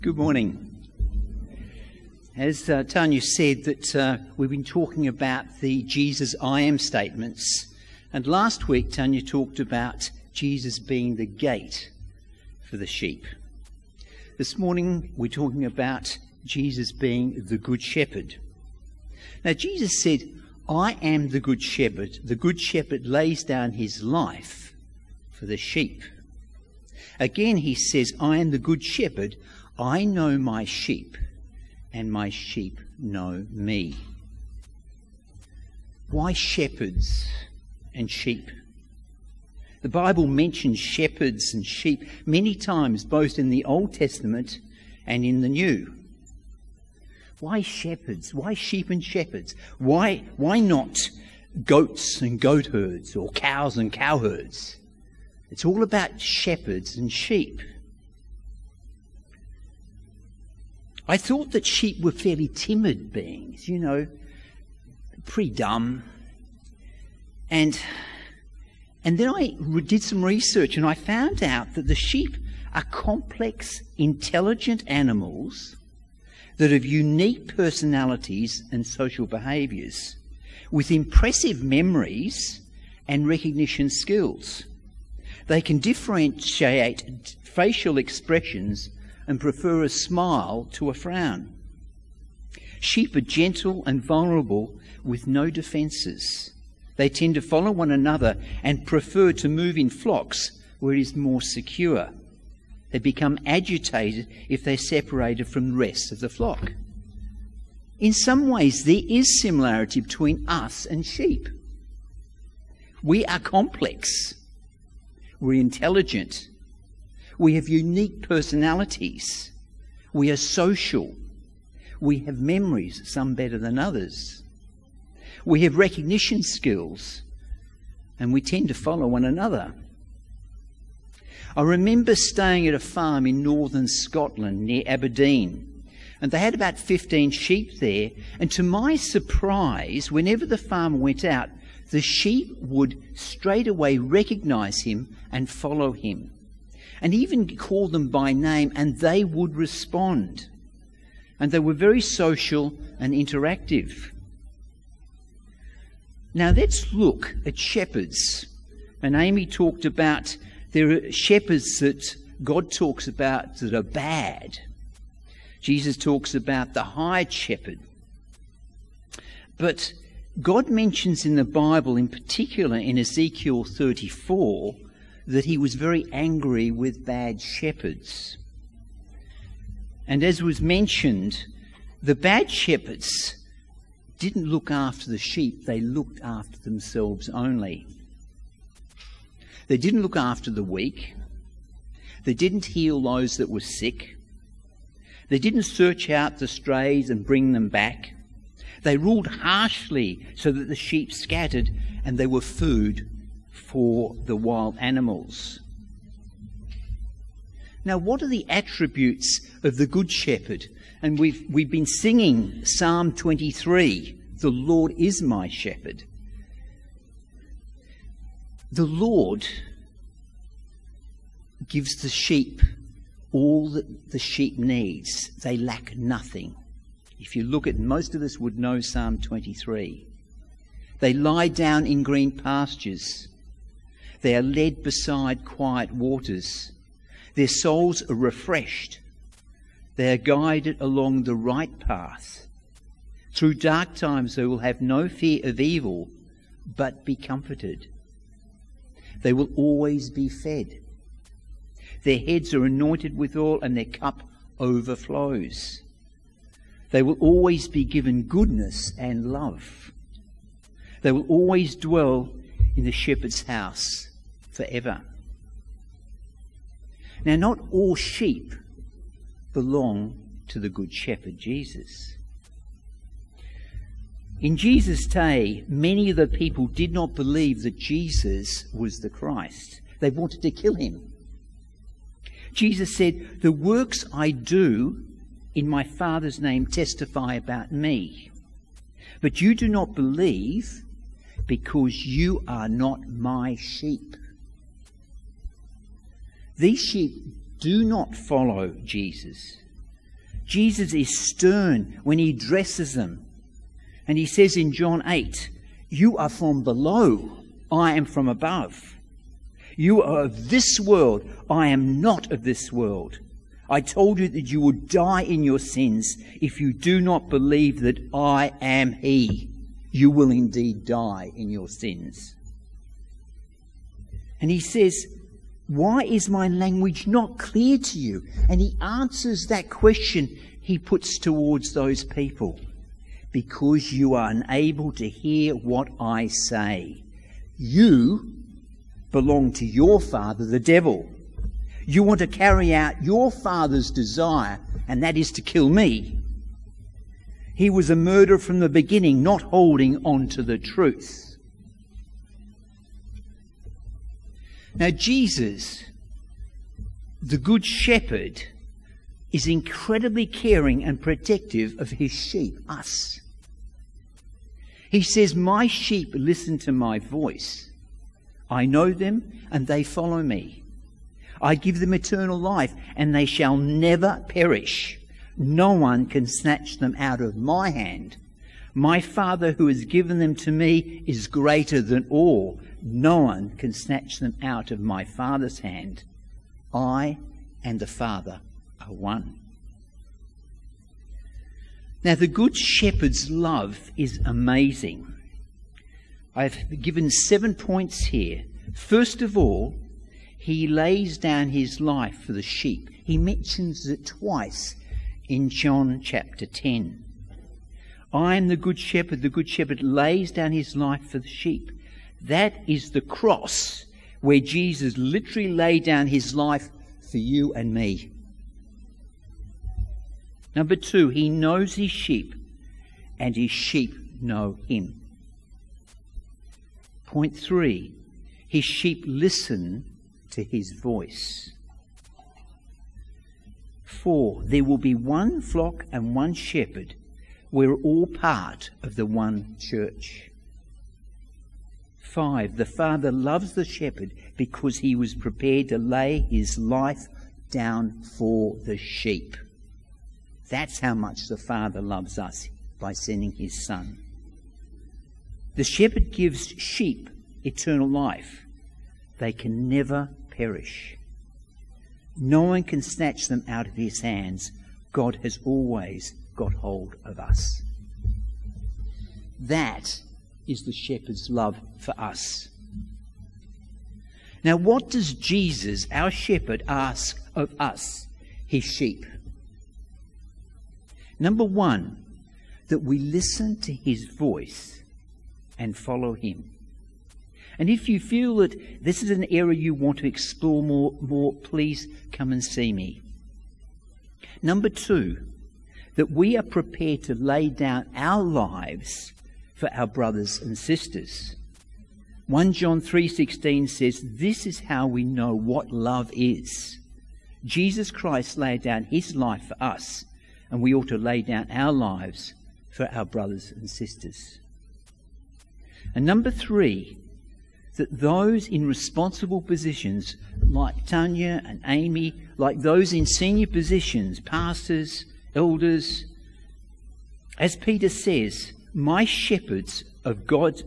Good morning. As Tanya said, that we've been talking about the Jesus I am statements, and last week Tanya talked about Jesus being the gate for the sheep. This morning we're talking about Jesus being the Good Shepherd. Now Jesus said, I am the Good Shepherd. The Good Shepherd lays down his life for the sheep. Again he says, I am the Good Shepherd. I know my sheep, and my sheep know me. Why shepherds and sheep? The Bible mentions shepherds and sheep many times, both in the Old Testament and in the New. Why shepherds? Why sheep and shepherds? Why not goats and goat herds or cows and cow herds? It's all about shepherds and sheep. I thought that sheep were fairly timid beings, pretty dumb. And then I did some research and I found out that the sheep are complex, intelligent animals that have unique personalities and social behaviours, with impressive memories and recognition skills. They can differentiate facial expressions and prefer a smile to a frown. Sheep are gentle and vulnerable with no defences. They tend to follow one another and prefer to move in flocks where it is more secure. They become agitated if they're separated from the rest of the flock. In some ways, there is similarity between us and sheep. We are complex. We're intelligent. We have unique personalities. We are social. We have memories, some better than others. We have recognition skills, and we tend to follow one another. I remember staying at a farm in northern Scotland near Aberdeen, and they had about 15 sheep there, and to my surprise, whenever the farmer went out, the sheep would straight away recognise him and follow him, and even call them by name, and they would respond. And they were very social and interactive. Now let's look at shepherds. And Amy talked about there are shepherds that God talks about that are bad. Jesus talks about the hired shepherd. But God mentions in the Bible, in particular in Ezekiel 34, that he was very angry with bad shepherds. And as was mentioned, the bad shepherds didn't look after the sheep, they looked after themselves only. They didn't look after the weak. They didn't heal those that were sick. They didn't search out the strays and bring them back. They ruled harshly so that the sheep scattered and they were food for the wild animals. Now, what are the attributes of the Good Shepherd? And we've been singing Psalm 23, the Lord is my shepherd. The Lord gives the sheep all that the sheep needs. They lack nothing. If you look at, most of us would know Psalm 23. They lie down in green pastures. They are led beside quiet waters. Their souls are refreshed. They are guided along the right path. Through dark times they will have no fear of evil, but be comforted. They will always be fed. Their heads are anointed with oil and their cup overflows. They will always be given goodness and love. They will always dwell in the shepherd's house forever. Now, not all sheep belong to the Good Shepherd, Jesus. In Jesus' day, many of the people did not believe that Jesus was the Christ. They wanted to kill him. Jesus said, the works I do in my Father's name testify about me. But you do not believe because you are not my sheep. These sheep do not follow Jesus. Jesus is stern when he addresses them. And he says in John 8, "You are from below, I am from above. You are of this world, I am not of this world. I told you that you would die in your sins. If you do not believe that I am he, you will indeed die in your sins." And he says, "Why is my language not clear to you?" And he answers that question he puts towards those people. "Because you are unable to hear what I say. You belong to your father, the devil. You want to carry out your father's desire, and that is to kill me. He was a murderer from the beginning, not holding on to the truth." Now Jesus, the Good Shepherd, is incredibly caring and protective of his sheep, us. He says, "My sheep listen to my voice. I know them and they follow me. I give them eternal life and they shall never perish. No one can snatch them out of my hand. My Father who has given them to me is greater than all. No one can snatch them out of my Father's hand. I and the Father are one." Now, the Good Shepherd's love is amazing. I've given 7 points here. First of all, he lays down his life for the sheep. He mentions it twice in John chapter 10. I am the Good Shepherd. The Good Shepherd lays down his life for the sheep. That is the cross where Jesus literally laid down his life for you and me. Number 2, he knows his sheep and his sheep know him. Point 3, his sheep listen to his voice. 4, there will be one flock and one shepherd. We're all part of the one church. 5, the Father loves the shepherd because he was prepared to lay his life down for the sheep. That's how much the Father loves us, by sending his Son. The shepherd gives sheep eternal life. They can never perish. No one can snatch them out of his hands. God has always got hold of us. That is the shepherd's love for us. Now, what does Jesus, our shepherd, ask of us, his sheep? Number 1, that we listen to his voice and follow him. And if you feel that this is an area you want to explore more, please come and see me. Number 2, that we are prepared to lay down our lives for our brothers and sisters. 1 John 3:16 says, "This is how we know what love is. Jesus Christ laid down his life for us, and we ought to lay down our lives for our brothers and sisters." And number 3, that those in responsible positions, like Tanya and Amy, like those in senior positions, pastors, elders, as Peter says, be shepherds of God's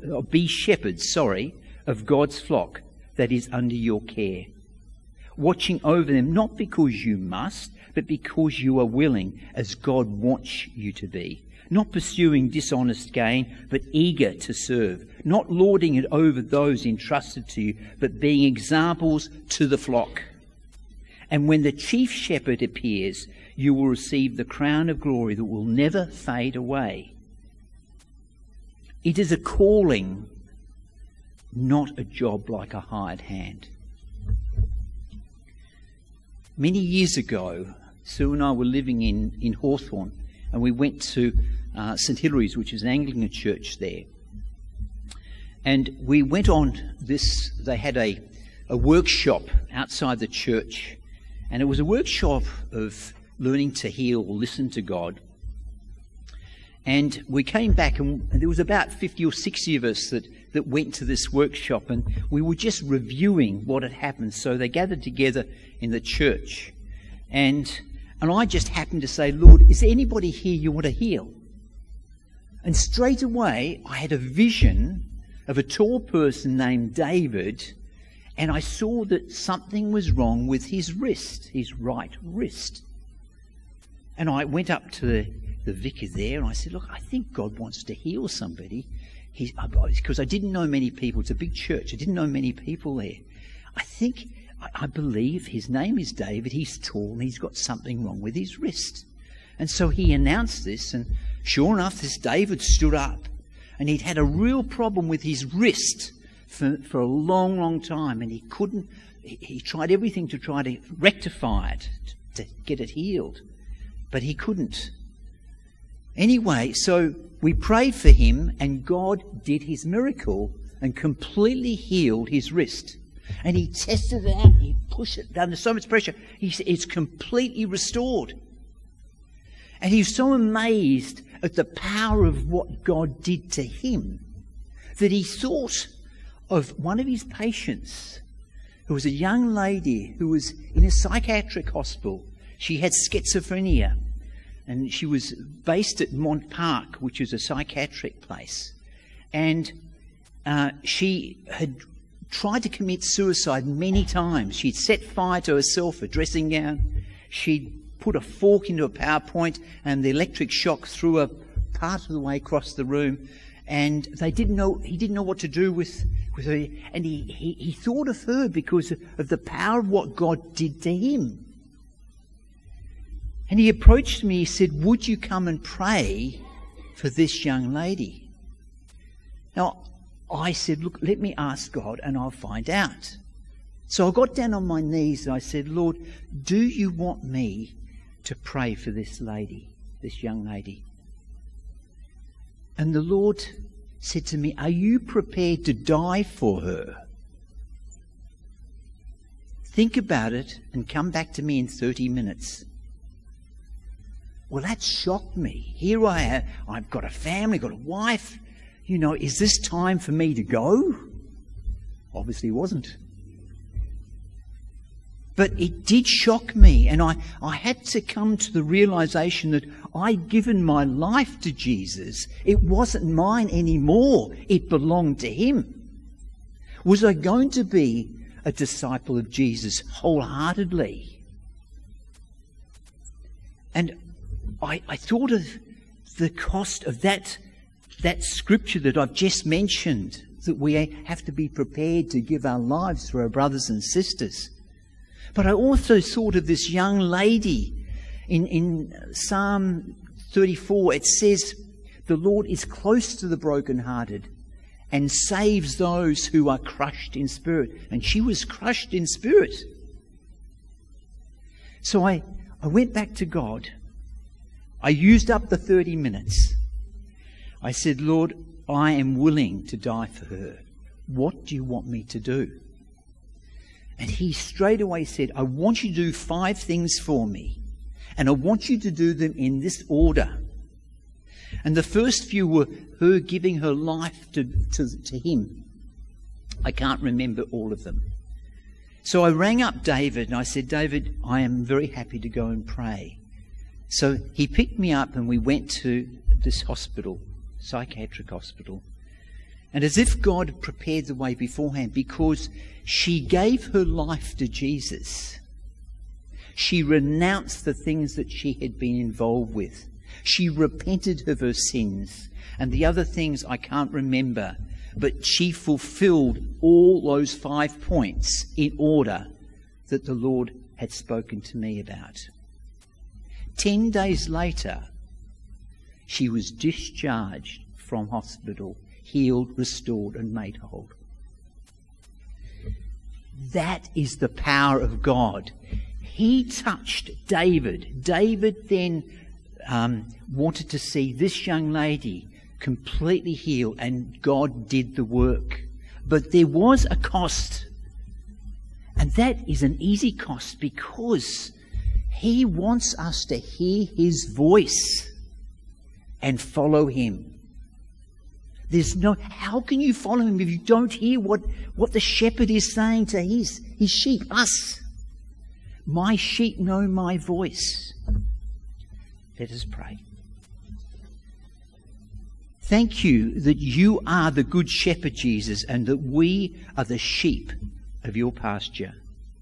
flock that is under your care, watching over them not because you must, but because you are willing, as God wants you to be. Not pursuing dishonest gain, but eager to serve. Not lording it over those entrusted to you, but being examples to the flock. And when the chief shepherd appears, you will receive the crown of glory that will never fade away. It is a calling, not a job like a hired hand. Many years ago, Sue and I were living in Hawthorne, and we went to St Hilary's, which is an Anglican church there. And we went on this, they had a workshop outside the church, and it was a workshop of learning to hear or listen to God. And we came back, and there was about 50 or 60 of us that went to this workshop, and we were just reviewing what had happened. So they gathered together in the church, and And I just happened to say, Lord, is there anybody here you want to heal? And straight away, I had a vision of a tall person named David, and I saw that something was wrong with his wrist, his right wrist. And I went up to the vicar there, and I said, look, I think God wants to heal somebody. Because I didn't know many people. It's a big church. I didn't know many people there. I believe his name is David. He's tall and he's got something wrong with his wrist. And so he announced this, and sure enough, this David stood up, and he'd had a real problem with his wrist for a long, long time, and he tried everything to try to rectify it, to get it healed, but he couldn't. Anyway, so we prayed for him, and God did his miracle and completely healed his wrist. And he tested it out, he pushed it under so much pressure, he said it's completely restored. And he was so amazed at the power of what God did to him that he thought of one of his patients, who was a young lady who was in a psychiatric hospital. She had schizophrenia, and she was based at Mont Park, which is a psychiatric place. And she had tried to commit suicide many times. She'd set fire to herself, a dressing gown. She'd put a fork into a PowerPoint, and the electric shock threw her part of the way across the room. And he didn't know what to do with her. And he thought of her because of the power of what God did to him. And he approached me, he said, would you come and pray for this young lady? Now, I said, look, let me ask God and I'll find out. So I got down on my knees and I said, Lord, do you want me to pray for this lady, this young lady? And the Lord said to me, are you prepared to die for her? Think about it and come back to me in 30 minutes. Well, that shocked me. Here I am. I've got a family, got a wife. You know, is this time for me to go? Obviously it wasn't. But it did shock me, and I had to come to the realization that I'd given my life to Jesus. It wasn't mine anymore. It belonged to him. Was I going to be a disciple of Jesus wholeheartedly? And I thought of the cost of that scripture that I've just mentioned, that we have to be prepared to give our lives for our brothers and sisters. But I also thought of this young lady in Psalm 34. It says, the Lord is close to the brokenhearted and saves those who are crushed in spirit. And she was crushed in spirit. So I went back to God. I used up the 30 minutes. I said, Lord, I am willing to die for her. What do you want me to do? And he straight away said, I want you to do 5 things for me. And I want you to do them in this order. And the first few were her giving her life to him. I can't remember all of them. So I rang up David and I said, David, I am very happy to go and pray. So he picked me up and we went to this hospital, psychiatric hospital. And as if God had prepared the way beforehand, because she gave her life to Jesus. She renounced the things that she had been involved with. She repented of her sins. And the other things I can't remember. But she fulfilled all those 5 points in order that the Lord had spoken to me about. 10 days later, she was discharged from hospital, healed, restored, and made whole. That is the power of God. He touched David. David then wanted to see this young lady completely healed, and God did the work. But there was a cost. And that is an easy cost because he wants us to hear his voice and follow him. How can you follow him if you don't hear what the shepherd is saying to his sheep, us? My sheep know my voice. Let us pray. Thank you that you are the good shepherd, Jesus, and that we are the sheep of your pasture.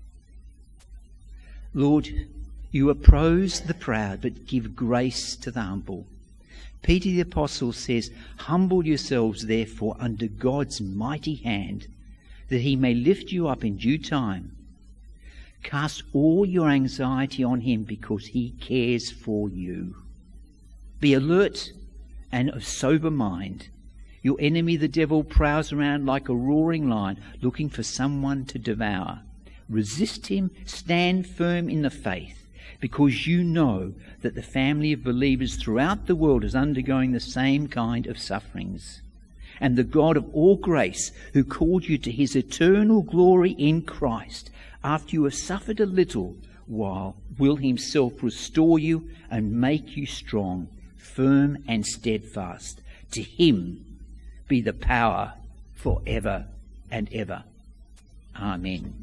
Lord, you oppose the proud, but give grace to the humble. Peter the Apostle says, humble yourselves therefore under God's mighty hand, that he may lift you up in due time. Cast all your anxiety on him because he cares for you. Be alert and of sober mind. Your enemy, the devil, prowls around like a roaring lion, looking for someone to devour. Resist him, stand firm in the faith, because you know that the family of believers throughout the world is undergoing the same kind of sufferings. And the God of all grace, who called you to his eternal glory in Christ, after you have suffered a little while, will himself restore you and make you strong, firm and steadfast. To him be the power forever and ever. Amen.